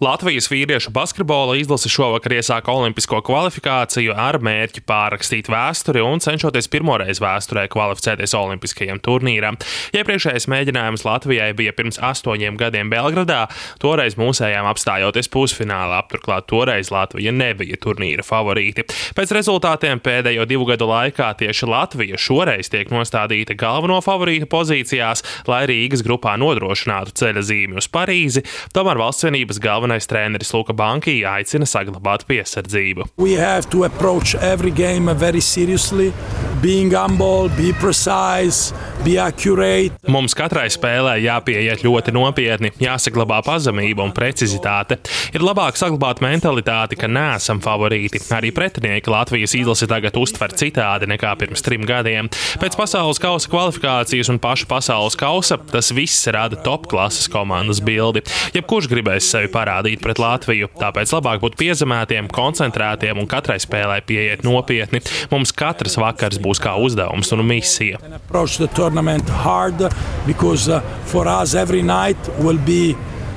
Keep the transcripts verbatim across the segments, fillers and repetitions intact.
Latvijas vīriešu basketbola izlase šovakar iesāka olimpisko kvalifikāciju ar mērķi pārrakstīt vēsturi un cenšoties pirmoreiz vēsturē kvalificēties olimpiskajam turnīram. Iepriekšējais mēģinājums Latvijai bija pirms astoņiem gadiem Belgradā, toreiz mūsējām apstājoties pusfinālā, turklāt toreiz Latvija nebija turnīra favorīti. Pēc rezultātiem pēdējo divu gadu laikā tieši Latvija šoreiz tiek nostādīta galveno favorīta pozīcijās, lai Rīgas grupā nodrošinātu ceļa zīmi uz Parīzi, tomēr Valstsvienības galvenais treneris Luka Banki aicina saglabāt piesardzību. We have to approach every game very seriously, being humble, be precise, be accurate. Mums katrai spēlē jāpieiet ļoti nopietni, jāsaglabā pazemība un precizitāte. Ir labāk saglabāt mentalitāti, ka neesam favorīti. Arī pretinieki Latvijas izlasi tagad uztver citādi nekā pirms trim gadiem. Pēc pasaules kausa kvalifikācijas un paša pasaules kausa tas viss rada top klases komandas bildi. Jebkurš gribēs sevi parādīt pret Latviju, tāpēc labāk būt piezemētiem, koncentrētiem un katrai spēlē pieiet nopietni. Mums katrs vakars būs kā uzdevums un misija. Approach the tournament hard because uh, for us every night will be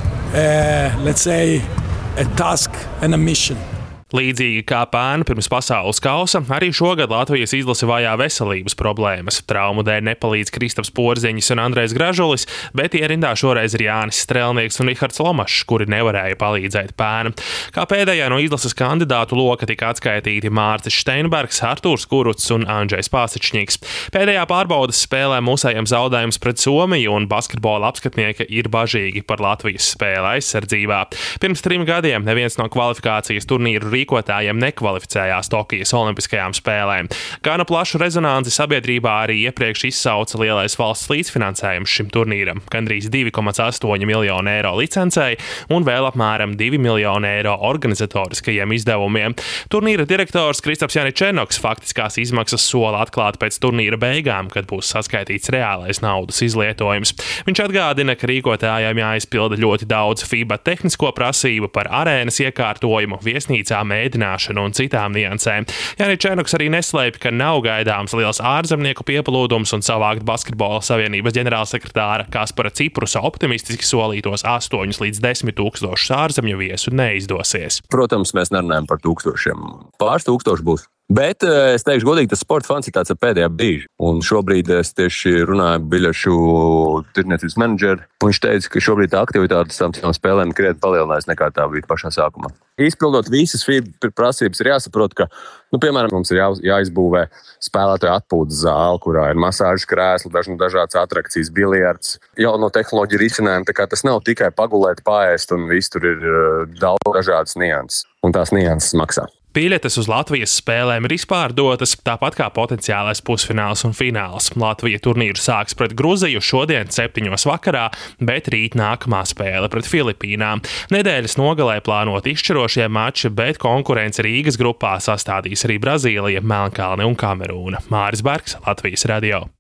uh, let's say a task and a mission. Līdzīgi kā pērn pirms pasaules kausa, arī šogad Latvijas izlase vajā veselības problēmas. Traumu dēļ nepalīdz Kristaps Porziņš un Andrejs Gražulis, bet ierindā šoreiz ir Jānis Strelnieks un Rihards Lomašs, kuri nevarēja palīdzēt pērn. Kā pēdējā no izlases kandidātu loka tika atskaitīti Mārcis Steinbergs, Artūrs Kurucs un Andžejs Pāsičņiks. Pēdējā pārbaudas spēlē mūsējiem zaudējums pret Somiju un basketbola apskatnieki ir bažīgi par Latvijas spēli aizsardzībā. Pirms trim gadiem neviens no kvalifikācijas turnīru rīkotājiem nekvalificējās Tokijas olimpiskajām spēlēm. Gana plašu rezonanci sabiedrībā arī iepriekš izsauca lielais valsts līdzfinansējums šim turnīram – gandrīz divi komats astoņi miljoni eiro licencei un vēl apmēram divi miljoni eiro organizatoriskajiem izdevumiem. Turnīra direktors Kristaps Janičenoks faktiskās izmaksas sola atklāt pēc turnīra beigām, kad būs saskaitīts reālais naudas izlietojums. Viņš atgādina, ka rīkotājiem jāizpilda ļoti daudz FIBA tehnisko prasību par arēnas iekārtojumu, viesnīcām, mēdināšanu un citām niansēm. Janičenoks arī neslēpj, ka nav gaidāms liels ārzemnieku pieplūdums un savākt basketbola savienības ģenerālsekretāra Kaspara Ciprusa optimistiski solītos astoņus līdz desmit tūkstošus ārzemju viesu neizdosies. Protams, mēs nerunājam par tūkstošiem. Pāris tūkstoši būs. Bet es teikšu godīgi, tas sporta fans ir tāds pēdējā brīža. Un šobrīd es tieši runāju biļešu tirdzniecības menedžeri. Viņš teica, ka šobrīd tā aktivitātes tam citām spēlēm krietni palielinājās nekā tā bija pašā sākumā. Izpildot visas FIBA prasības, ir jāsaprot, ka, nu, piemēram, mums ir jā, jāizbūvē spēlētāju atpūtas zāle, kurā ir masāžas krēsli, dažna dažādas atrakcijas, biljards, jauno tehnoloģiju risinājumi. Tā kā tas nav tikai pagulēt, paēst un viss, tur ir daudz dažādas nianses. Un tās nianses maksā. Biļetes uz Latvijas spēlēm ir izpārdotas, tāpat kā potenciālais pusfināls un fināls. Latvija turnīru sāks pret Gruziju šodien septiņos vakarā, bet rīt nākamā spēle pret Filipīnām. Nedēļas nogalē plānot izšķirošie mači, bet konkurence Rīgas grupā sastādīs arī Brazīlija, Melnkalne un Kamerūna. Māris Bergs, Latvijas radio.